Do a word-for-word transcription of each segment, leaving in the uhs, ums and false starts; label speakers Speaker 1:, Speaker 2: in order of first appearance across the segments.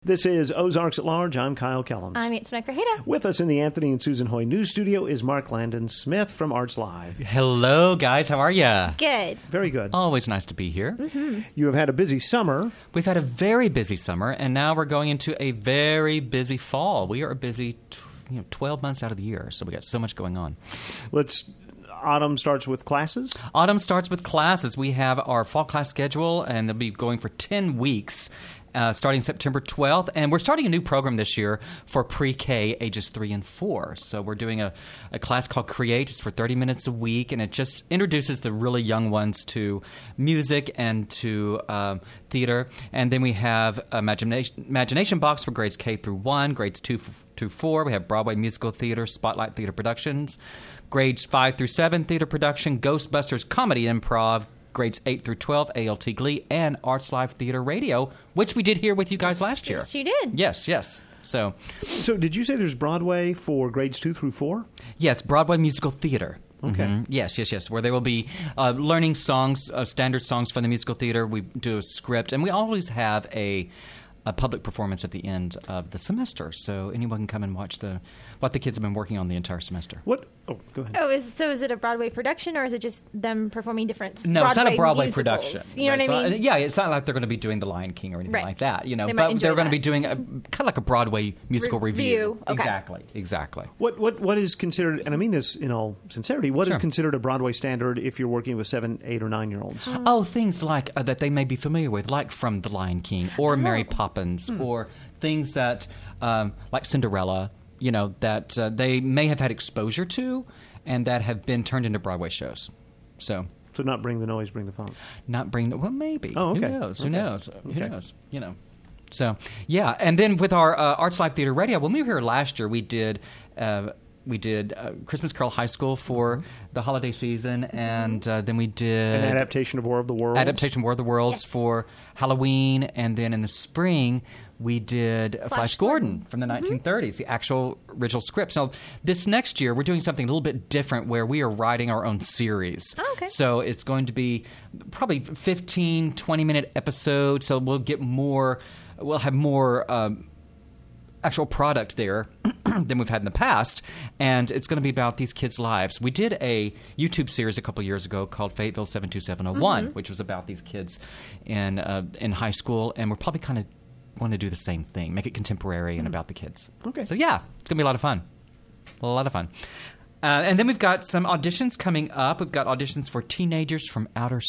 Speaker 1: This is Ozarks at Large. I'm Kyle Kellums.
Speaker 2: I'm Antoinette Grajeda.
Speaker 1: With us in the Anthony and Susan Hoy News Studio is Mark Landon Smith from Arts Live.
Speaker 3: Hello, guys. How are ya?
Speaker 2: Good.
Speaker 1: Very good.
Speaker 3: Always nice to be here.
Speaker 2: Mm-hmm.
Speaker 1: You have had a busy summer.
Speaker 3: We've had a very busy summer, and now we're going into a very busy fall. We are busy t- you know, twelve months out of the year, so we got so much going on.
Speaker 1: Let's... Autumn starts with classes?
Speaker 3: Autumn starts with classes. We have our fall class schedule, and they'll be going for ten weeks. Uh, starting September twelfth, and we're starting a new program this year for pre-K ages three and four. So we're doing a, a class called Create. It's for thirty minutes a week, and it just introduces the really young ones to music and to um, theater. And then we have Imagination, Imagination Box for grades K through one, grades two through four. We have Broadway Musical Theater, Spotlight Theater Productions, grades five through seven, Theater Production, Ghostbusters Comedy Improv, grades eight through twelve, A L T Glee, and Arts Live Theater Radio, which we did here with you guys last year.
Speaker 2: Yes, you did.
Speaker 3: Yes, yes. So,
Speaker 1: so did you say there's Broadway for grades two through four?
Speaker 3: Yes, Broadway Musical Theater.
Speaker 1: Okay.
Speaker 3: Mm-hmm. Yes, yes, yes. Where they will be uh, learning songs, uh, standard songs from the musical theater. We do a script, and we always have a a public performance at the end of the semester, so anyone can come and watch the what the kids have been working on the entire semester.
Speaker 1: What? Oh, go ahead.
Speaker 2: Oh, is, so is it a Broadway production, or is it just them performing different
Speaker 3: No,
Speaker 2: Broadway
Speaker 3: it's not a Broadway
Speaker 2: musicals?
Speaker 3: production.
Speaker 2: You know
Speaker 3: Right,
Speaker 2: what I
Speaker 3: so,
Speaker 2: mean?
Speaker 3: uh, yeah, it's not like they're going to be doing The Lion King or anything
Speaker 2: Right.
Speaker 3: like that, you know.
Speaker 2: They might
Speaker 3: But
Speaker 2: enjoy
Speaker 3: they're going to
Speaker 2: that.
Speaker 3: be doing a, kind of like a Broadway musical
Speaker 2: Review.
Speaker 3: review.
Speaker 2: Okay.
Speaker 3: Exactly, exactly.
Speaker 1: What what what is considered, and I mean this in all sincerity, what is
Speaker 3: Sure.
Speaker 1: considered a Broadway standard if you're working with seven, eight, or nine-year-olds?
Speaker 3: Oh, things like uh, that they may be familiar with, like from The Lion King or Mary Poppins, or things that um, like Cinderella, you know, that uh, they may have had exposure to and that have been turned into Broadway shows. So,
Speaker 1: So not bring the noise, bring the funk.
Speaker 3: not bring the well, maybe.
Speaker 1: Oh, okay.
Speaker 3: Who knows? Who
Speaker 1: Okay.
Speaker 3: knows? Who
Speaker 1: Okay.
Speaker 3: knows? You know. So, yeah, and then with our uh, Arts Live Theater Radio, when we were here last year, we did. Uh, We did uh, Christmas Carol High School for
Speaker 1: Mm-hmm.
Speaker 3: the holiday season, and uh, then we did
Speaker 1: An adaptation of War of the Worlds.
Speaker 3: adaptation War of the Worlds
Speaker 2: Yes.
Speaker 3: for Halloween, and then in the spring we did Flash,
Speaker 2: Flash
Speaker 3: Gordon,
Speaker 2: Gordon.
Speaker 3: from the nineteen thirties, the actual original script. So this next year we're doing something a little bit different, where we are writing our own series.
Speaker 2: Oh, okay.
Speaker 3: So it's going to be probably fifteen, twenty minute episodes. So we'll get more. We'll have more. Um, actual product there than we've had in the past, and it's going to be about these kids' lives. We did a YouTube series a couple years ago called Fayetteville seven two seven oh one,
Speaker 2: Mm-hmm.
Speaker 3: which was about these kids in uh, in high school, and we're probably kind of want to do the same thing, make it contemporary and about the kids.
Speaker 1: Okay.
Speaker 3: So yeah, it's going to be a lot of fun. A lot of fun. Uh, and then we've got some auditions coming up. We've got auditions for Teenagers from Outer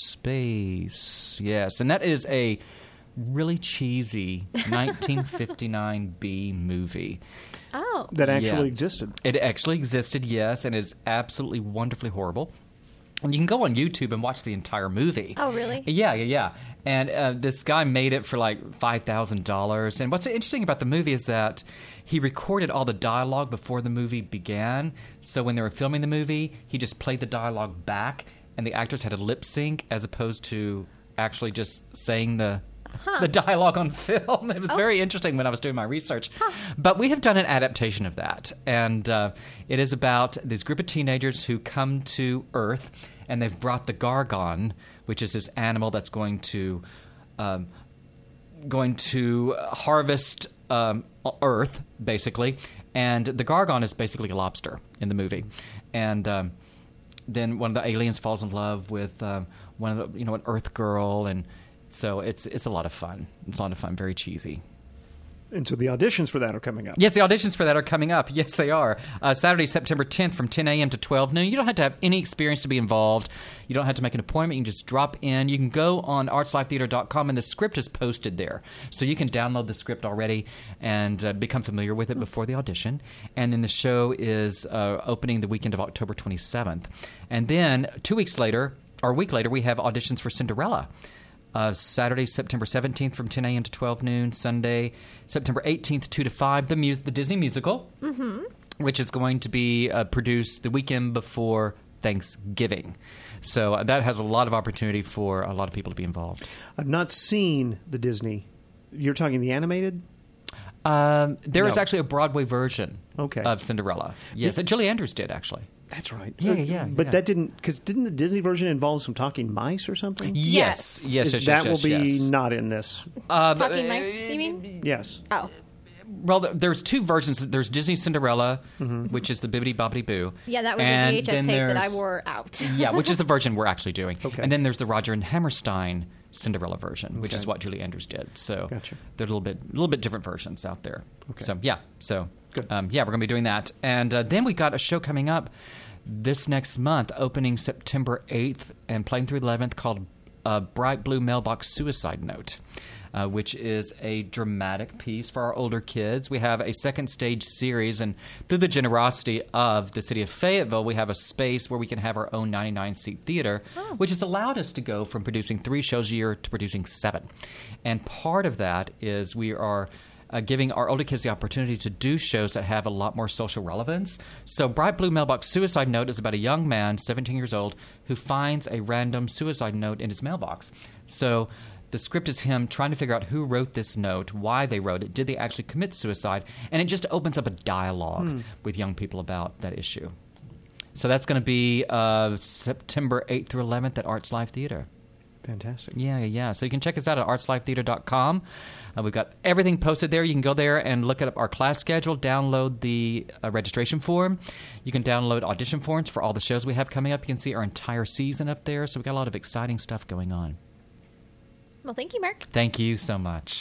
Speaker 3: Space. Yes, and that is a really cheesy nineteen fifty-nine B movie.
Speaker 2: Oh.
Speaker 1: That actually
Speaker 3: Yeah.
Speaker 1: existed.
Speaker 3: It actually existed, yes, and it's absolutely wonderfully horrible. And you can go on YouTube and watch the entire movie.
Speaker 2: Oh, really?
Speaker 3: Yeah, yeah, yeah. And uh, this guy made it for like five thousand dollars. And what's interesting about the movie is that he recorded all the dialogue before the movie began. So when they were filming the movie, he just played the dialogue back, and the actors had to lip sync as opposed to actually just saying the the dialogue on film. It was very interesting when I was doing my research. But we have done an adaptation of that. And uh, it is about this group of teenagers who come to Earth, and they've brought the Gargon, which is this animal that's going to um, going to harvest um, Earth, basically. And the Gargon is basically a lobster in the movie. And um, then one of the aliens falls in love with um, one of the, you know, an Earth girl, and so it's it's a lot of fun. It's a lot of fun, very cheesy.
Speaker 1: And so the auditions for that are coming up.
Speaker 3: Yes, the auditions for that are coming up. Yes, they are. Uh, Saturday, September tenth from ten a.m. to twelve noon. You don't have to have any experience to be involved. You don't have to make an appointment. You can just drop in. You can go on arts live theater dot com, and the script is posted there. So you can download the script already and uh, become familiar with it before the audition. And then the show is uh, opening the weekend of October twenty-seventh. And then two weeks later, or a week later, we have auditions for Cinderella. Uh, Saturday, September seventeenth from ten a.m. to twelve noon. Sunday, September eighteenth, two to five, the, mus- the Disney musical, mm-hmm. which is going to be uh, produced the weekend before Thanksgiving. So uh, that has a lot of opportunity for a lot of people to be involved.
Speaker 1: I've not seen the Disney. You're talking the animated?
Speaker 3: Um, there
Speaker 1: No.
Speaker 3: is actually a Broadway version
Speaker 1: Okay.
Speaker 3: of Cinderella. Yes, and Julie Andrews did, actually.
Speaker 1: That's right.
Speaker 3: Yeah,
Speaker 1: Uh,
Speaker 3: yeah, yeah,
Speaker 1: But
Speaker 3: yeah.
Speaker 1: that didn't, because didn't the Disney version involve some talking mice or something?
Speaker 3: Yes, yes, yes, yes.
Speaker 1: that
Speaker 3: yes,
Speaker 1: will be
Speaker 3: yes.
Speaker 1: not in this.
Speaker 3: Uh,
Speaker 2: Talking
Speaker 3: uh,
Speaker 2: mice, you mean?
Speaker 1: Yes.
Speaker 2: Oh.
Speaker 3: Well, th- there's two versions. There's Disney Cinderella, which is the Bibbidi Bobbidi Boo.
Speaker 2: Yeah, that was
Speaker 3: And
Speaker 2: a V H S
Speaker 3: then
Speaker 2: tape that I
Speaker 3: there's-
Speaker 2: wore out.
Speaker 3: Yeah, which is the version we're actually doing.
Speaker 1: Okay.
Speaker 3: And then there's the Roger and Hammerstein Cinderella version, which
Speaker 1: Okay.
Speaker 3: is what Julie Andrews did. So
Speaker 1: Gotcha.
Speaker 3: they're a little bit, a little bit different versions out there.
Speaker 1: Okay.
Speaker 3: So yeah, so
Speaker 1: Good.
Speaker 3: um, yeah, we're gonna be doing that, and uh, then we got a show coming up this next month, opening September eighth and playing through eleventh, called uh, Bright Blue Mailbox Suicide Note. Uh, which is a dramatic piece for our older kids. We have a second stage series, and through the generosity of the city of Fayetteville, we have a space where we can have our own ninety-nine seat theater, which has allowed us to go from producing three shows a year to producing seven. And part of that is we are uh, giving our older kids the opportunity to do shows that have a lot more social relevance. So Bright Blue Mailbox Suicide Note is about a young man, seventeen years old, who finds a random suicide note in his mailbox. So the script is him trying to figure out who wrote this note, why they wrote it, did they actually commit suicide, and it just opens up a dialogue
Speaker 1: Hmm.
Speaker 3: with young people about that issue. So that's going to be uh, September eighth through eleventh at Arts Live Theater.
Speaker 1: Fantastic.
Speaker 3: Yeah, yeah, yeah. So you can check us out at arts live theater dot com. Uh, we've got everything posted there. You can go there and look up our class schedule, download the uh, registration form. You can download audition forms for all the shows we have coming up. You can see our entire season up there. So we've got a lot of exciting stuff going on.
Speaker 2: Well, thank you, Mark.
Speaker 3: Thank you so much.